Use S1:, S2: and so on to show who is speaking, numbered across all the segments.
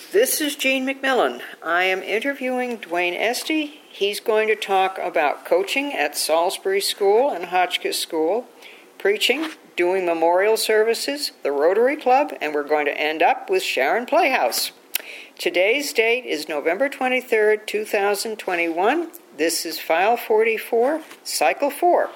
S1: This is Jean McMillan. I am interviewing Dwayne Esty. He's going to talk about coaching at Salisbury School and Hotchkiss School, preaching, doing memorial services, the Rotary Club, and we're going to end up with Sharon Playhouse. Today's date is November 23rd, 2021. This is File 44, Cycle 4.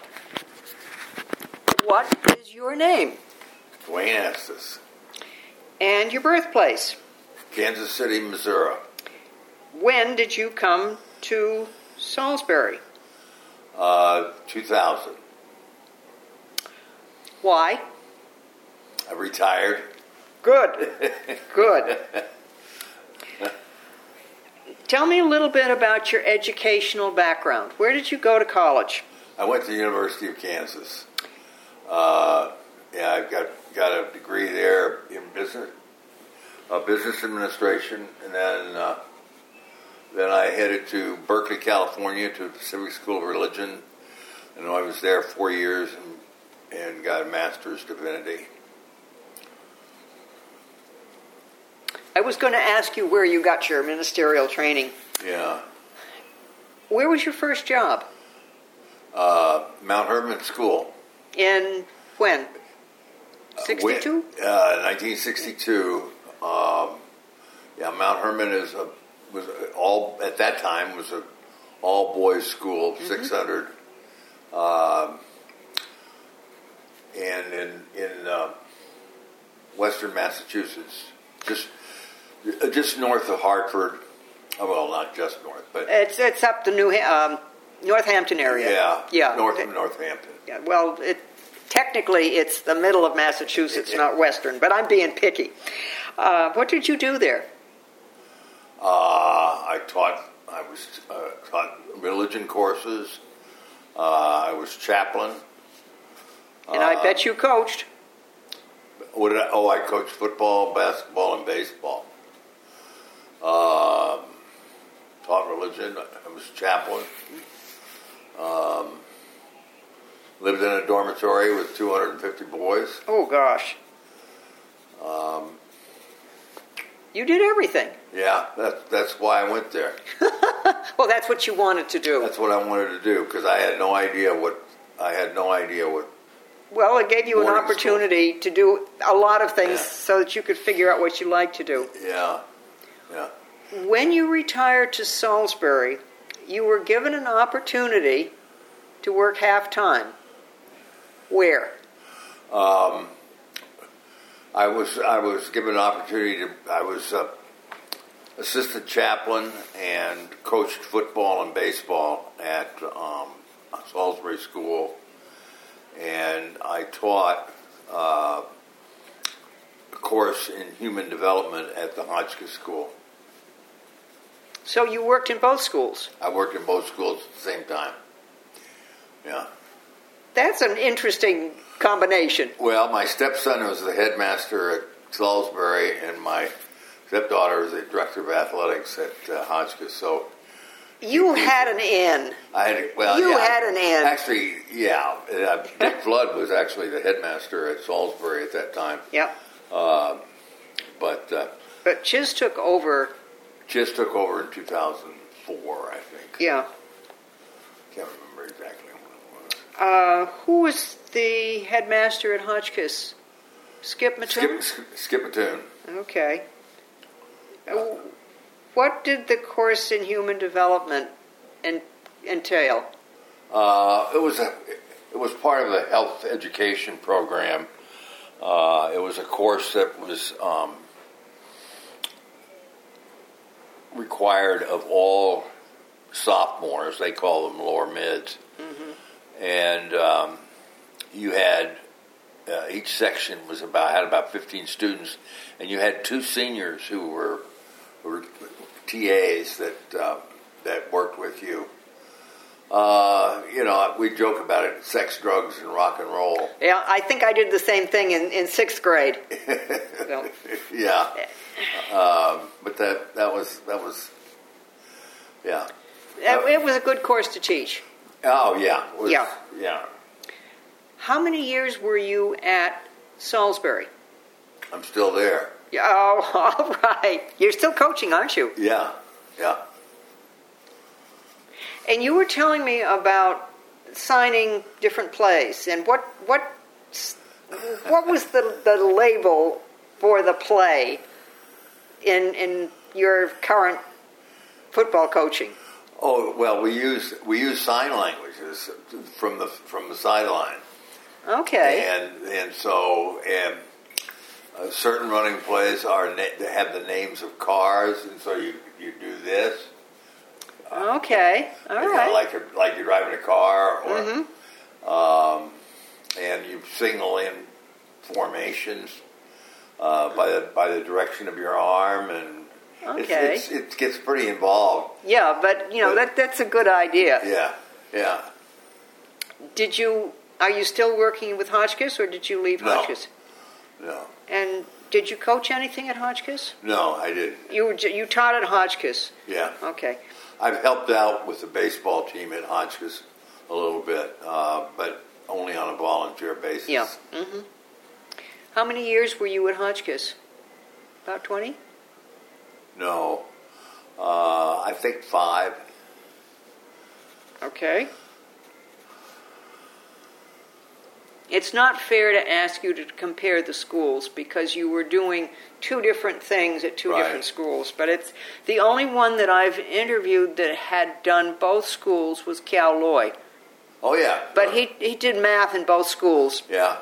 S1: What is your name?
S2: Dwayne Estes.
S1: And your birthplace?
S2: Kansas City, Missouri.
S1: When did you come to Salisbury?
S2: 2000.
S1: Why?
S2: I retired.
S1: Good. Good. Tell me a little bit about your educational background. Where did you go to college?
S2: I went to the University of Kansas. I got a degree there in business administration, and then I headed to Berkeley, California, to the Pacific School of Religion, and I was there 4 years and got a master's divinity.
S1: I was going to ask you where you got your ministerial training.
S2: Yeah.
S1: Where was your first job?
S2: Mount Hermon School.
S1: In when? 62?
S2: 1962. Mount Hermon was all at that time was a all boys school, 600, and in western Massachusetts, just north of Hartford. Well, not just north, but
S1: it's up the Northampton area.
S2: Yeah. North of Northampton.
S1: Yeah, well, technically it's the middle of Massachusetts, not western, but I'm being picky. What did you do there?
S2: I was taught religion courses. I was chaplain.
S1: And I bet you coached.
S2: I coached football, basketball, and baseball. Taught religion. I was chaplain. Lived in a dormitory with 250 boys.
S1: Oh, gosh. You did everything.
S2: Yeah, that's why I went there.
S1: Well, that's what you wanted to do.
S2: That's what I wanted to do, because I had no idea what.
S1: Well, it gave you an opportunity to do a lot of things so that you could figure out what you like to do.
S2: Yeah.
S1: When you retired to Salisbury, you were given an opportunity to work half-time. Where?
S2: I was given an opportunity I was assistant chaplain and coached football and baseball at Salisbury School, and I taught a course in human development at the Hotchkiss School.
S1: So you worked in both schools?
S2: I worked in both schools at the same time. Yeah.
S1: That's an interesting combination.
S2: Well, my stepson was the headmaster at Salisbury, and my stepdaughter was the director of athletics at Hotchkiss. So
S1: you had an in. Had an in.
S2: Actually, yeah. Dick Flood was actually the headmaster at Salisbury at that time.
S1: Yep.
S2: But
S1: Chiz took over.
S2: Chiz took over in 2004, I think.
S1: Yeah.
S2: Can't remember exactly when it was.
S1: Who was the headmaster at Hotchkiss? Skip Mattoon?
S2: Skip Mattoon.
S1: Okay. What did the course in human development entail?
S2: It was part of the health education program. It was a course that was required of all sophomores. They call them lower mids. Mm-hmm. And you had each section had about 15 students, and you had two seniors who were TAs that worked with you. We joke about it: sex, drugs, and rock and roll.
S1: Yeah, I think I did the same thing in sixth grade. So.
S2: Yeah, but that was yeah.
S1: It was a good course to teach.
S2: Oh yeah, yeah.
S1: How many years were you at Salisbury?
S2: I'm still there.
S1: Oh, all right. You're still coaching, aren't you?
S2: Yeah, yeah.
S1: And you were telling me about signing different plays, and what was the label for the play in your current football coaching?
S2: Oh well, we use sign languages from the sideline.
S1: Okay.
S2: And so certain running plays they have the names of cars, and so you do this.
S1: Okay. All right.
S2: Like you're driving a car, or and you signal in formations by the direction of your arm, and
S1: okay.
S2: it gets pretty involved.
S1: Yeah, but that's a good idea.
S2: Yeah.
S1: Are you still working with Hotchkiss, or did you leave Hotchkiss?
S2: No.
S1: And did you coach anything at Hotchkiss?
S2: No, I didn't.
S1: You taught at Hotchkiss?
S2: Yeah.
S1: Okay.
S2: I've helped out with the baseball team at Hotchkiss a little bit, but only on a volunteer basis.
S1: Yeah. Mm-hmm. How many years were you at Hotchkiss? About 20?
S2: No. I think 5.
S1: Okay. It's not fair to ask you to compare the schools because you were doing 2 different things at 2 different schools. But it's the only one that I've interviewed that had done both schools was Cal Loy.
S2: Oh, yeah.
S1: But he did math in both schools.
S2: Yeah.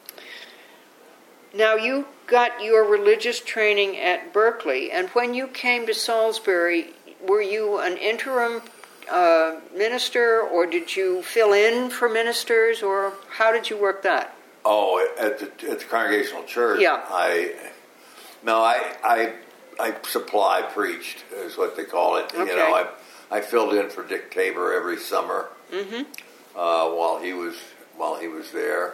S1: Now, you got your religious training at Berkeley, and when you came to Salisbury, were you an interim minister, or did you fill in for ministers, or how did you work that?
S2: Oh, at the Congregational Church.
S1: Yeah.
S2: I supply preached is what they call it.
S1: Okay.
S2: You know, I filled in for Dick Tabor every summer while he was there,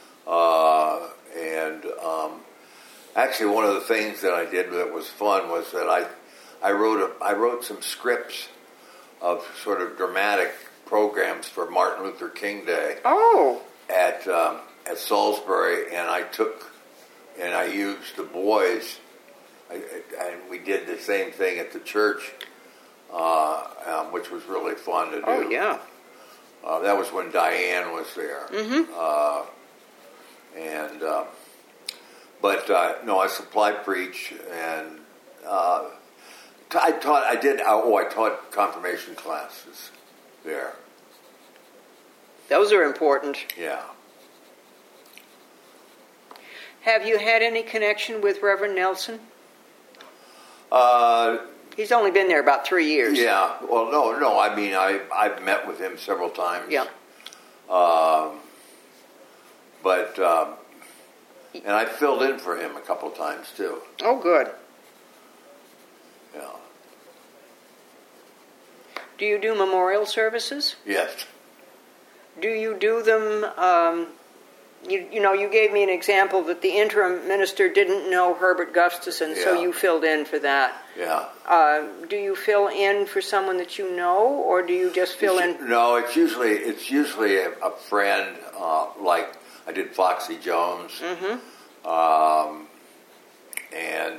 S2: and actually one of the things that I did that was fun was that I wrote some scripts of sort of dramatic programs for Martin Luther King Day.
S1: Oh.
S2: At Salisbury, and I used the boys, and we did the same thing at the church, which was really fun to do.
S1: Oh, yeah.
S2: That was when Diane was there. No, I supplied preach, and I taught confirmation classes there.
S1: Those are important.
S2: Yeah.
S1: Have you had any connection with Reverend Nelson? He's only been there about 3 years.
S2: Yeah. Well, no. I mean, I've met with him several times.
S1: Yeah.
S2: And I filled in for him a couple of times too.
S1: Oh, good.
S2: Yeah.
S1: Do you do memorial services?
S2: Yes.
S1: Do you do them? You gave me an example that the interim minister didn't know Herbert Gustafson, so you filled in for that.
S2: Yeah.
S1: Do you fill in for someone that you know, or do you just fill in?
S2: No, it's usually a friend, like I did Foxy Jones, and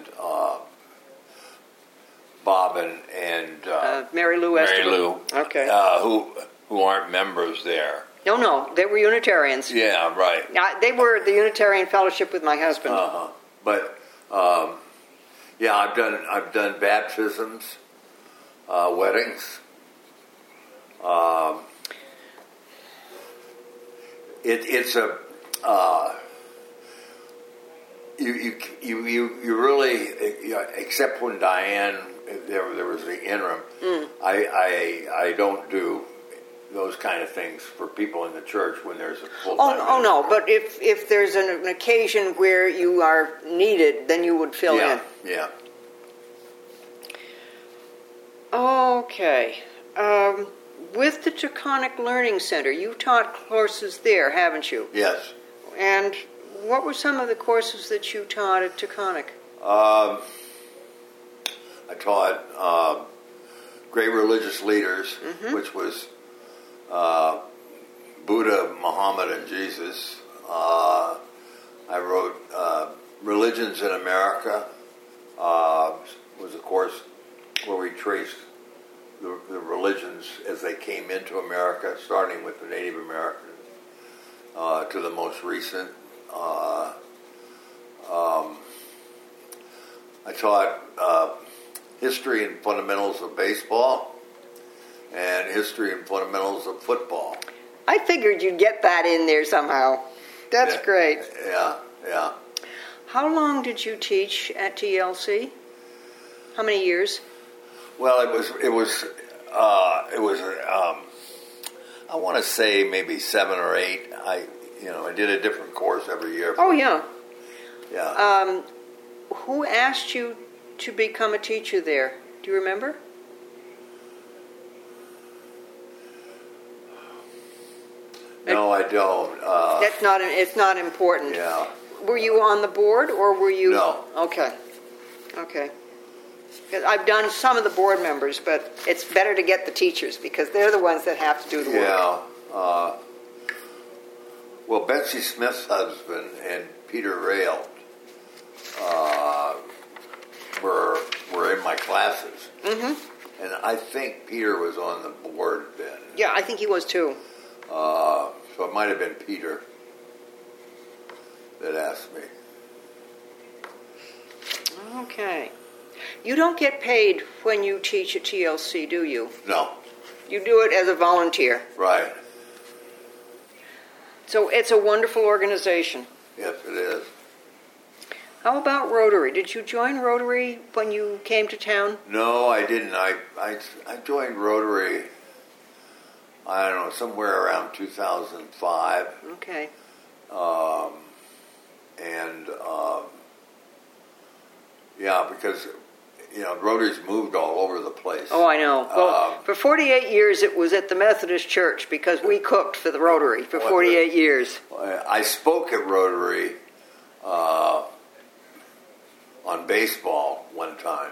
S2: Bob and
S1: Mary Lou Esther.
S2: Mary Lou.
S1: Okay.
S2: Who aren't members there.
S1: No, they were Unitarians.
S2: Yeah, right.
S1: They were the Unitarian Fellowship with my husband.
S2: But I've done baptisms, weddings. It's a you really, except when Diane there was the interim. I don't do those kind of things for people in the church when there's a full-time
S1: Oh no, but if there's an occasion where you are needed, then you would fill in.
S2: Yeah.
S1: Okay. With the Taconic Learning Center, you've taught courses there, haven't you?
S2: Yes.
S1: And what were some of the courses that you taught at Taconic?
S2: I taught Great Religious Leaders, which was Buddha, Muhammad, and Jesus. I wrote Religions in America, was a course where we traced the religions as they came into America, starting with the Native Americans to the most recent. I taught history and fundamentals of baseball and history and fundamentals of football.
S1: I figured you'd get that in there somehow. That's great.
S2: Yeah.
S1: How long did you teach at TLC? How many years?
S2: Well, it was I want to say maybe 7 or 8. I did a different course every year.
S1: Oh yeah.
S2: Yeah.
S1: Who asked you to become a teacher there? Do you remember?
S2: No, I don't.
S1: That's not. It's not important.
S2: Yeah.
S1: Were you on the board, or were you?
S2: No.
S1: Okay. 'Cause I've done some of the board members, but it's better to get the teachers because they're the ones that have to do the work.
S2: Yeah. Well, Betsy Smith's husband and Peter Rail were in my classes. Mm-hmm. And I think Peter was on the board then.
S1: Yeah, I think he was too.
S2: So it might have been Peter that asked me.
S1: Okay. You don't get paid when you teach at TLC, do you?
S2: No.
S1: You do it as a volunteer.
S2: Right.
S1: So it's a wonderful organization.
S2: Yes, it is.
S1: How about Rotary? Did you join Rotary when you came to town?
S2: No, I didn't. I joined Rotary, I don't know, somewhere around 2005.
S1: Okay.
S2: Because Rotary's moved all over the place.
S1: Oh, I know. Well, for 48 years it was at the Methodist Church because we cooked for the Rotary for 48 years.
S2: I spoke at Rotary on baseball one time,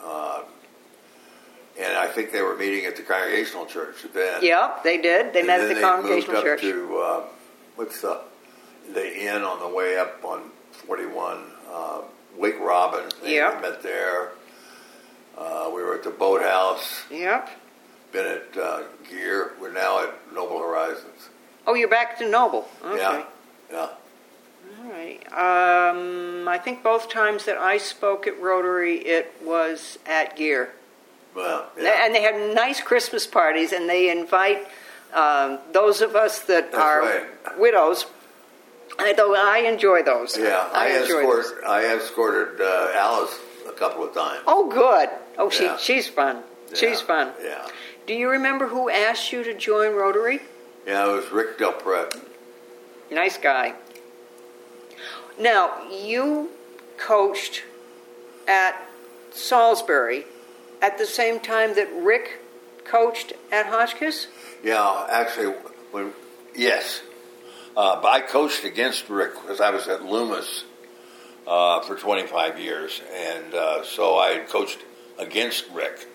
S2: and I think they were meeting at the Congregational Church then.
S1: Yeah, they did. They met at the Congregational Church.
S2: They moved up to what's the inn on the way up on 41, Wake Robin. They met there. We were at the Boathouse.
S1: Yep.
S2: Been at Gear. We're now at Noble Horizons.
S1: Oh, you're back to Noble. Okay.
S2: Yeah.
S1: All right. I think both times that I spoke at Rotary, it was at Gear.
S2: Well, yeah.
S1: And they have nice Christmas parties, and they invite those of us that are widows. I enjoy those.
S2: Yeah, I escorted Alice a couple of times.
S1: Oh, good. Oh, she's fun.
S2: Yeah.
S1: She's fun.
S2: Yeah.
S1: Do you remember who asked you to join Rotary?
S2: Yeah, it was Rick Del Pret.
S1: Nice guy. Now, you coached at Salisbury at the same time that Rick coached at Hotchkiss?
S2: Yeah, actually, yes. But I coached against Rick because I was at Loomis for 25 years, and so I coached against Rick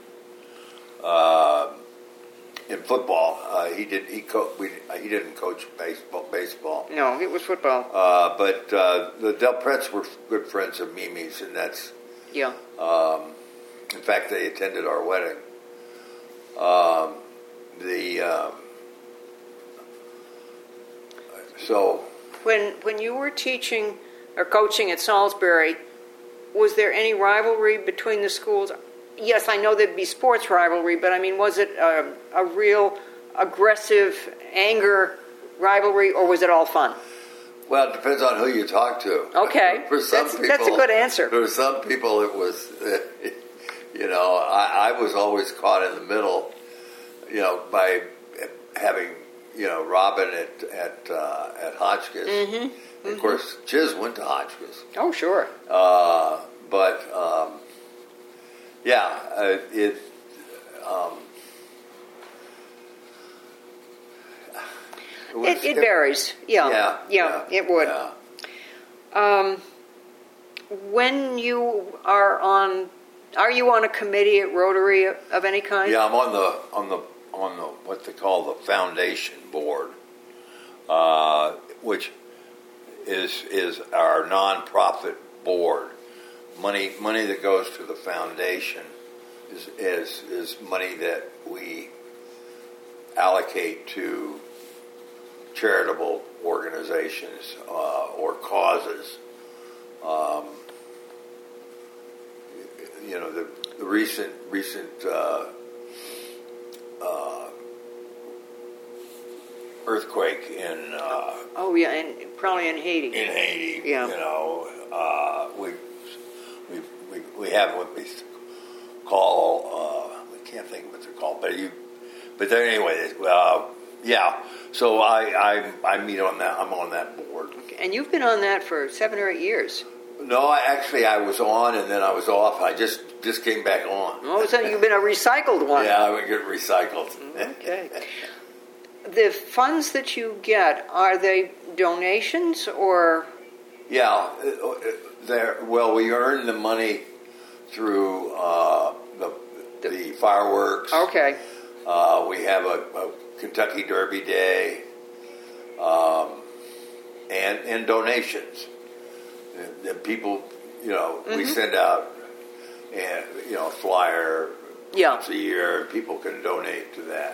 S2: in football. He didn't coach baseball.
S1: No, it was football.
S2: But the Del Prets were good friends of Mimi's, and that's in fact they attended our wedding. So
S1: when you were teaching or coaching at Salisbury, was there any rivalry between the schools? Yes, I know there'd be sports rivalry, but I mean, was it a real aggressive anger rivalry, or was it all fun?
S2: Well, it depends on who you talk to.
S1: Okay,
S2: for some people,
S1: that's a good answer.
S2: For some people, it was, I was always caught in the middle, by having, Robin at Hotchkiss. Mm-hmm. And of course, Chiz went to Hotchkiss.
S1: Oh, sure. It varies. Yeah, it would.
S2: Yeah.
S1: When you are you on a committee at Rotary of any kind?
S2: Yeah, I'm on the what they call the foundation board, which is our nonprofit board. money that goes to the foundation is money that we allocate to charitable organizations or causes. The recent earthquake in
S1: and probably in Haiti. Yeah.
S2: We have what we call I can't think of what they're called, but anyway, yeah. So I meet on that. I'm on that board.
S1: Okay. And you've been on that for 7 or 8 years.
S2: No, I was on and then I was off. I just came back on.
S1: Oh, so you've been a recycled one.
S2: Yeah, I would get recycled.
S1: Okay. The funds that you get, are they donations or?
S2: Yeah, we earn the money through the fireworks.
S1: Okay.
S2: We have a Kentucky Derby Day, and donations. The people, we send out, a flyer once a year. People can donate to that.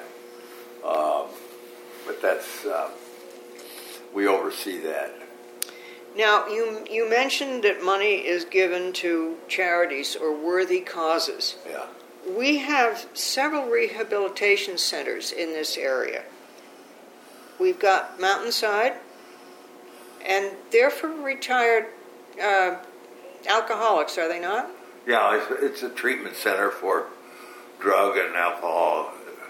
S2: But that's we oversee that.
S1: Now, you mentioned that money is given to charities or worthy causes.
S2: Yeah.
S1: We have several rehabilitation centers in this area. We've got Mountainside, and they're for retired alcoholics, are they not?
S2: Yeah, it's a treatment center for drug and alcohol.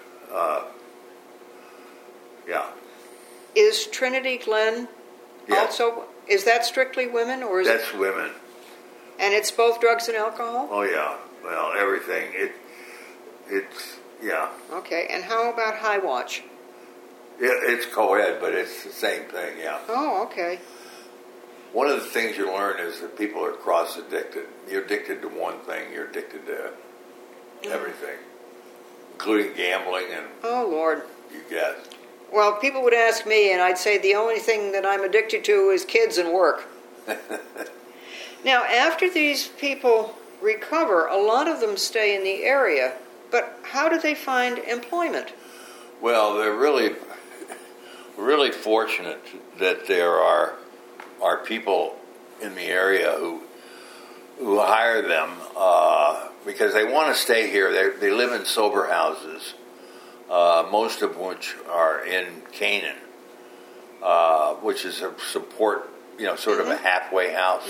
S2: Yeah.
S1: Is Trinity Glen also? Is that strictly women, or is
S2: that's women?
S1: And it's both drugs and alcohol?
S2: Oh yeah, well everything. It's yeah.
S1: Okay, and how about High Watch?
S2: It's co-ed, but it's the same thing. Yeah.
S1: Oh, okay.
S2: One of the things you learn is that people are cross-addicted. You're addicted to one thing. You're addicted to everything, including gambling and.
S1: Oh Lord.
S2: You guess.
S1: Well, people would ask me, and I'd say the only thing that I'm addicted to is kids and work. Now, after these people recover, a lot of them stay in the area, but how do they find employment?
S2: Well, they're really fortunate that there are people in the area who hire them because they want to stay here. They live in sober houses. Most of which are in Canaan, which is a support, sort of a halfway house.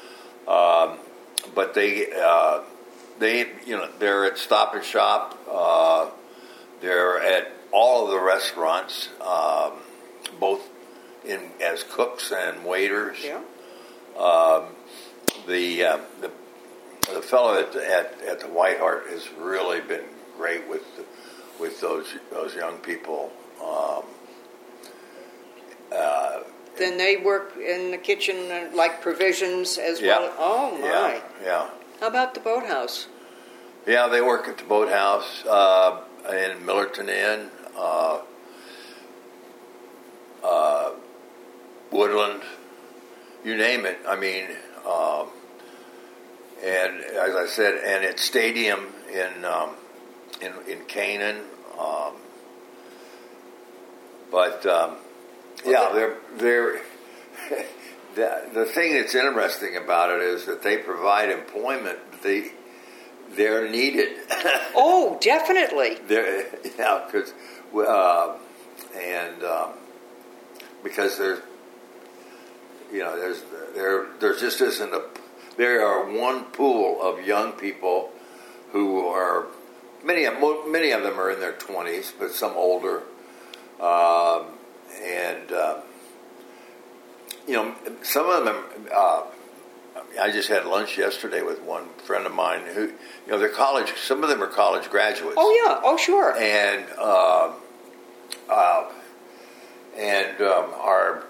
S2: But they, they're at Stop and Shop. They're at all of the restaurants, both as cooks and waiters.
S1: Yeah.
S2: The fellow at the White Hart has really been great with those young people.
S1: Then they work in the kitchen, like provisions as well. Oh my!
S2: Yeah.
S1: How about the boathouse?
S2: Yeah, they work at the boathouse in Millerton Inn, Woodland, you name it. I mean, and as I said, and at Stadium in Canaan. They're the thing that's interesting about it is that they provide employment. They're needed.
S1: Oh, definitely.
S2: Because there just isn't there are one pool of young people who are. Many of them are in their 20s, but some older, some of them. I just had lunch yesterday with one friend of mine who, they're college. Some of them are college graduates.
S1: Oh yeah, oh sure.
S2: And are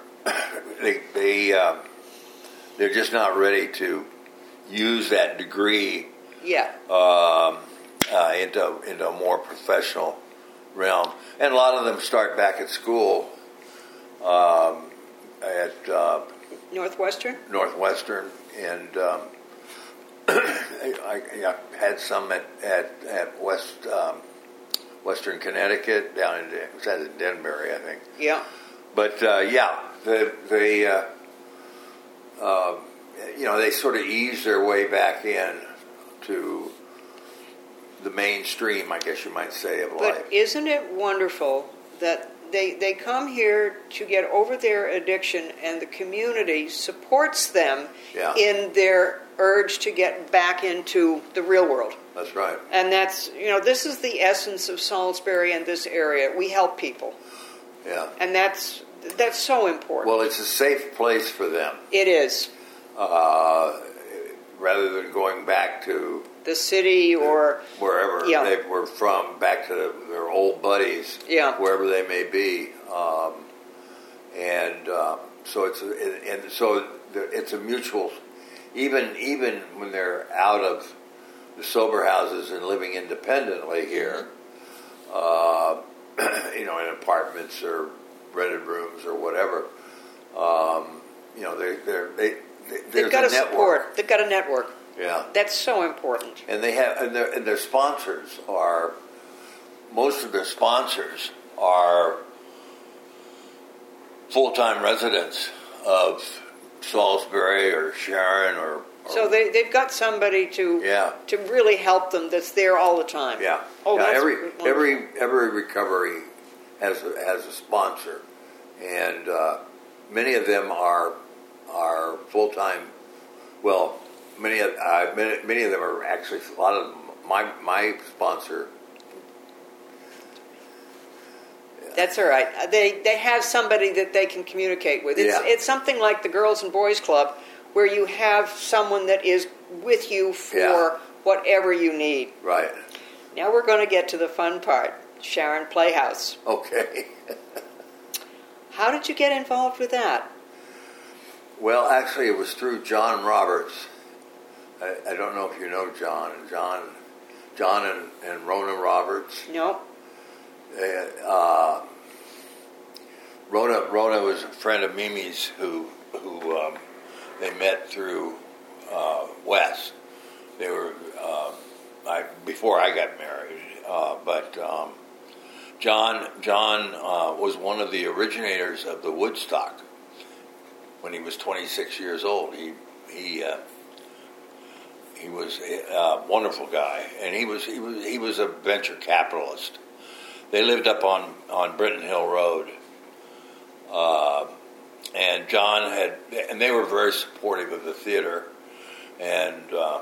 S2: they're just not ready to use that degree.
S1: Yeah.
S2: Into a more professional realm, and a lot of them start back at school at
S1: Northwestern,
S2: and I had some at Western Connecticut, down in was that in Denbury, I think.
S1: Yeah.
S2: But they sort of ease their way back in to the mainstream, I guess you might say, of life.
S1: But isn't it wonderful that they come here to get over their addiction, and the community supports them in their urge to get back into the real world?
S2: That's right.
S1: And that's, this is the essence of Salisbury and this area. We help people.
S2: Yeah.
S1: And that's so important.
S2: Well, it's a safe place for them.
S1: It is.
S2: Rather than going back to
S1: the city or
S2: wherever they were from, back to their old buddies, wherever they may be, so it's a mutual. Even when they're out of the sober houses and living independently here, in apartments or rented rooms or whatever,
S1: they've got a support. They've got a network.
S2: Yeah,
S1: that's so important.
S2: And they have, and their sponsors are. Most of their sponsors are full-time residents of Salisbury or Sharon or
S1: so they've got somebody to really help them that's there all the time.
S2: Yeah.
S1: Oh,
S2: yeah, every recovery has a sponsor, and many of them are full-time. Well, many of them are actually, a lot of them, my sponsor.
S1: That's all right. They have somebody that they can communicate with. It's something like the Girls and Boys Club, where you have someone that is with you for whatever you need.
S2: Right.
S1: Now we're going to get to the fun part, Sharon Playhouse.
S2: Okay.
S1: How did you get involved with that?
S2: Well, actually, it was through John Roberts. I don't know if you know John and Rona Roberts.
S1: No.
S2: Rona was a friend of Mimi's who they met through Wes. They were before I got married, but John was one of the originators of the Woodstock. When he was 26 years old, he was a wonderful guy, and he was a venture capitalist. They lived up on Britton Hill Road, and John and they were very supportive of the theater, and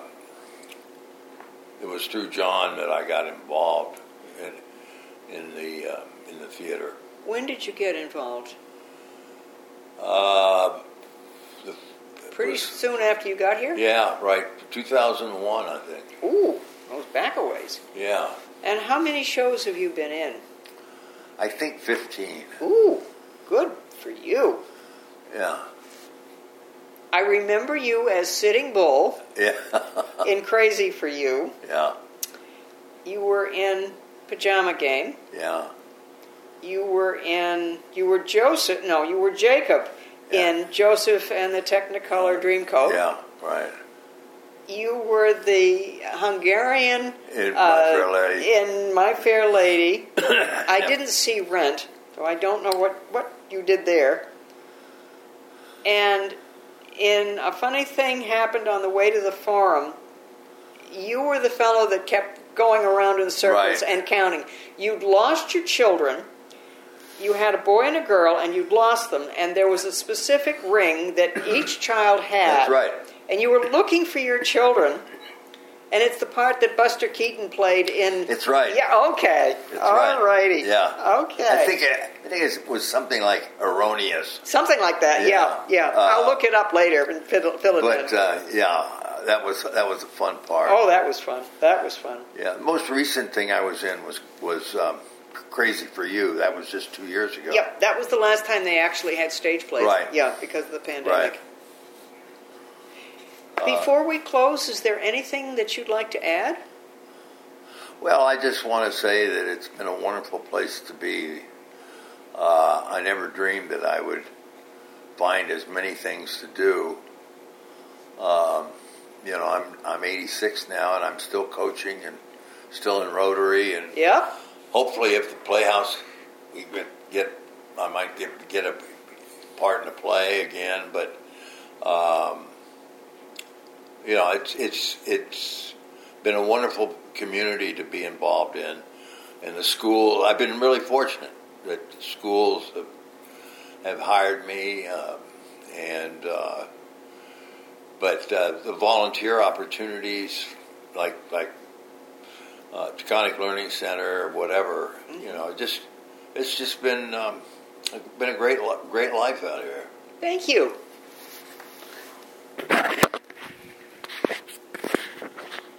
S2: it was through John that I got involved in the theater.
S1: When did you get involved? Pretty soon after you got here?
S2: Yeah, right. 2001, I think.
S1: Ooh, that was back a ways.
S2: Yeah.
S1: And how many shows have you been in?
S2: I think 15.
S1: Ooh, good for you.
S2: Yeah.
S1: I remember you as Sitting Bull
S2: in
S1: Crazy for You.
S2: Yeah.
S1: You were in Pajama Game.
S2: Yeah.
S1: You were Jacob in Joseph and the Technicolor Dreamcoat.
S2: Yeah, right.
S1: You were the Hungarian
S2: in My Fair Lady.
S1: In My Fair Lady. I didn't see Rent, so I don't know what you did there. And in A Funny Thing Happened on the Way to the Forum, you were the fellow that kept going around in circles and counting. You'd lost your children. You had a boy and a girl, and you'd lost them, and there was a specific ring that each child had.
S2: That's right.
S1: And you were looking for your children, and it's the part that Buster Keaton played in...
S2: It's right.
S1: Yeah, okay. All righty.
S2: Yeah.
S1: Okay.
S2: I think it was something like Erroneous.
S1: Something like that, yeah. I'll look it up later and fill it in.
S2: But, that was a fun part.
S1: Oh, that was fun.
S2: Yeah, the most recent thing I was in was Crazy for You. That was just 2 years ago.
S1: Yep, that was the last time they actually had stage plays.
S2: Right.
S1: Yeah, because of the pandemic.
S2: Right.
S1: Before we close, is there anything that you'd like to add?
S2: Well, I just want to say that it's been a wonderful place to be. I never dreamed that I would find as many things to do. I'm 86 now, and I'm still coaching and still in Rotary, and
S1: Yep.
S2: hopefully, if the Playhouse, I might get a part in the play again. But it's been a wonderful community to be involved in. And the school, I've been really fortunate that the schools have hired me, but the volunteer opportunities, like Taconic Learning Center or whatever, it's just been a great life out here.
S1: Thank you.